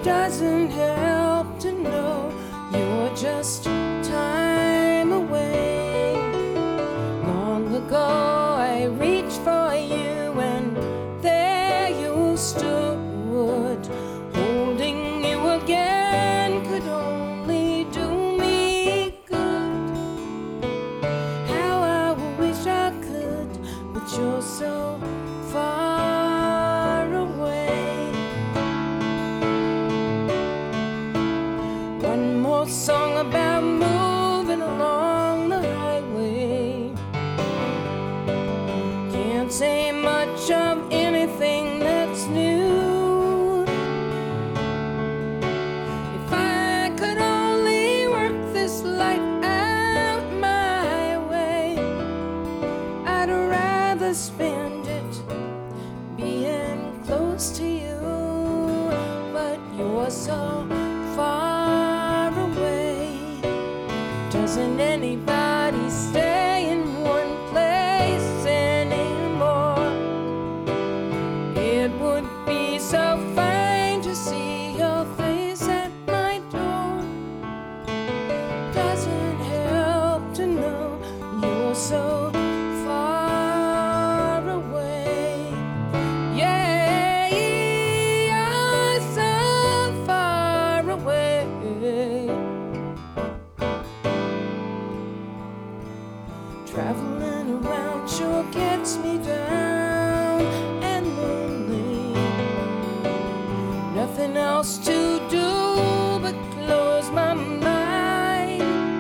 Doesn't help to know you're just time away. Long ago I reached for you and there you stood. Holding you again could only do me good. How I wish I could, but you're so far away. One more song about moving along the highway. Can't say much of anything that's new. If I could only work this life out my way, I'd rather spend it being close to you. But you're so far away. Doesn't anybody stay in one place anymore? It would be so fine to see your face at my door. Doesn't help to know you're so far away. Yeah, you're so far away. Traveling around sure gets me down and lonely. Nothing else to do but close my mind.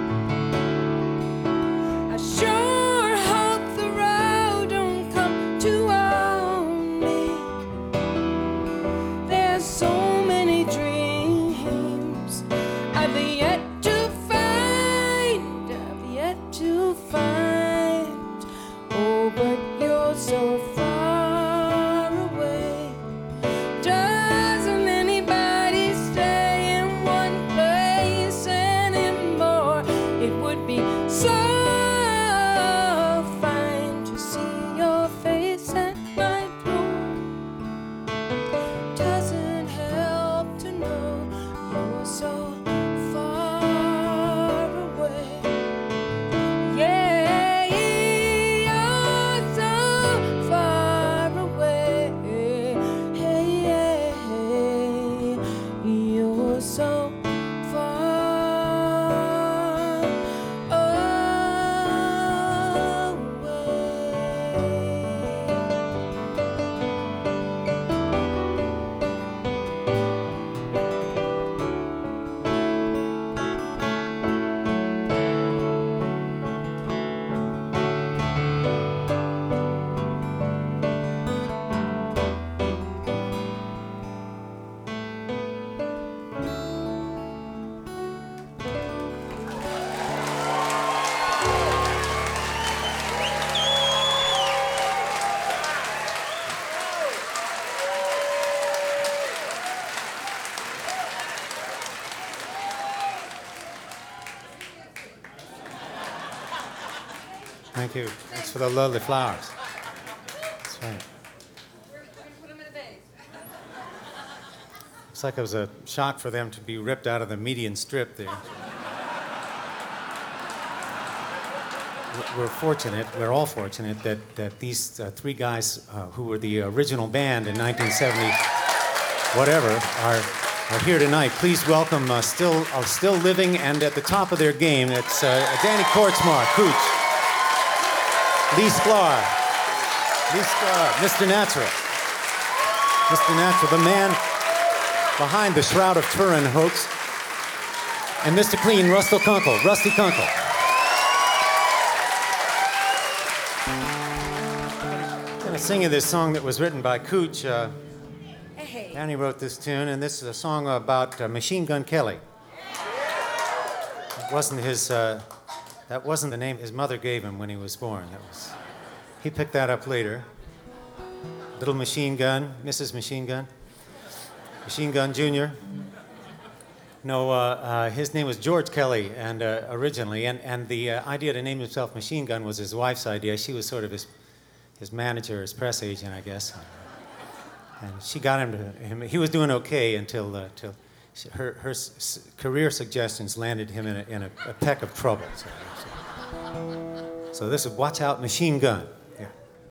I sure hope the road don't come to own me. There's so many dreams I've yet to find. I've yet to find. Oh, but you're so far away. Doesn't anybody stay in one place anymore? It would be so fine to see your face at my door. Doesn't help to know you're so far away. Yeah, you're so far away. Hey, you're so far Thank you. Thanks for the lovely flowers. That's right. Looks like it was a shock for them to be ripped out of the median strip there. We're fortunate, we're all fortunate that these three guys who were the original band in 1970, whatever, are here tonight. Please welcome still living and at the top of their game. It's Danny Kortchmar, Cooch, Lee Sklar, Mr. Natural, the man behind the Shroud of Turin hoax, and Mr. Clean, Rusty Kunkel. I'm singing this song that was written by Cooch. Danny wrote this tune, and this is a song about Machine Gun Kelly. It wasn't his. That wasn't the name his mother gave him when he was born. He picked that up later. Little Machine Gun, Mrs. Machine Gun, Machine Gun Jr. No, his name was George Kelly, and originally, and the idea to name himself Machine Gun was his wife's idea. She was sort of his manager, his press agent, I guess. And she got him. He was doing okay until her career suggestions landed him in a peck of trouble. So this is Watch Out Machine Gun.